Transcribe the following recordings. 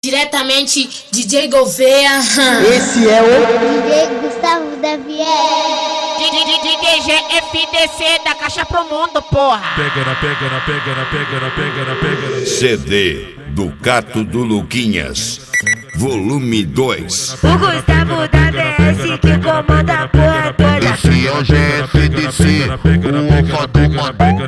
Diretamente, DJ Gouveia. Esse é o DJ Gustavo da Viel. DJ GFDC da Caixa Pro Mundo, porra. Pega na pega. CD do Cato do Luquinhas, volume 2. O Gustavo da DS que comanda a porra toda. Esse é o GFDC, o Alfa do Mandela.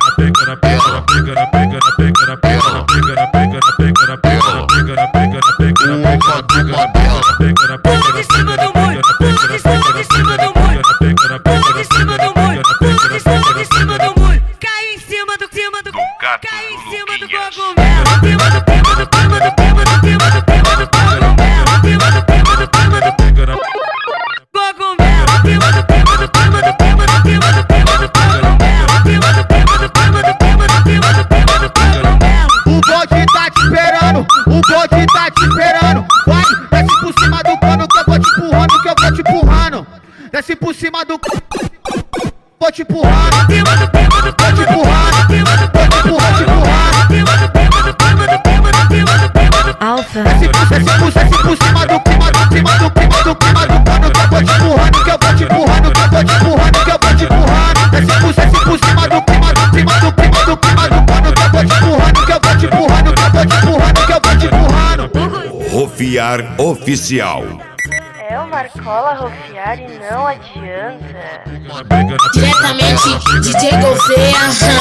O Alfa do Mandela. Pula de cima do muro, pula de cima do muro, pula de cima do muro, pula de cima do muro. Cai em cima do cai em cima do cogumelo. Cima do cogumelo. O bonde tá te esperando, o bonde tá te esperando. Vai, desce por cima do cano que eu vou te empurrando, que eu vou te empurrando. Desce por cima do vou te empurrando, vou te empurrando, vou te empurrando. Alfa. Desce por cima do cano que eu vou te empurrando, que eu vou te empurrando, que eu vou te empurrando, que eu vou te empurrando. Desce por cima do cano que eu vou te empurrando, que eu vou te empurrando, que eu vou te empurrando, que eu vou te empurrando. Rofiar Oficial. É o Marcola Rofiar e não adianta. Diretamente, DJ Gouveia.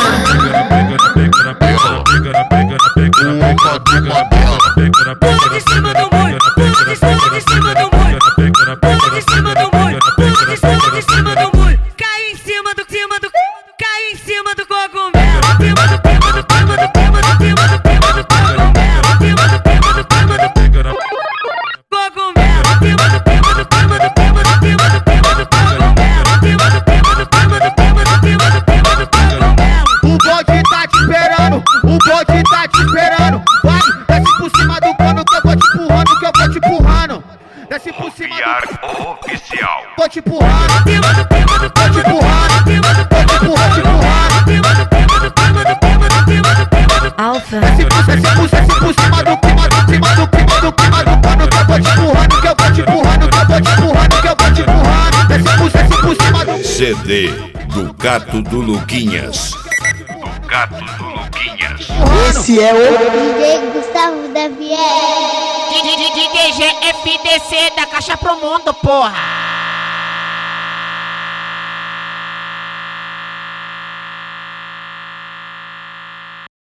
O Alfa do Mandela. Pula de cima do muro, pula de cima do muro, pula de cima do muro, pula de cima do muro. Cai em cima do cai em cima do cogumelo. Cima do cogumelo. O bonde tá te esperando, o bonde tá te esperando. Vai, desce por cima do cano que eu vou te empurrando, que eu vou te empurrando. Desce por cima do Oficial. vou te empurrando, vou te empurrando, vou te empurrando. Alfa. Desce por cima do cano que eu vou te empurrando, que eu vou te empurrando, que eu vou te empurrando, que eu vou te empurrando. Desce por cima do CD do Cato do Luquinhas. esse é o DJ Gustavo da Viel. DJ GFDC da Caixa Pro Mundo, porra.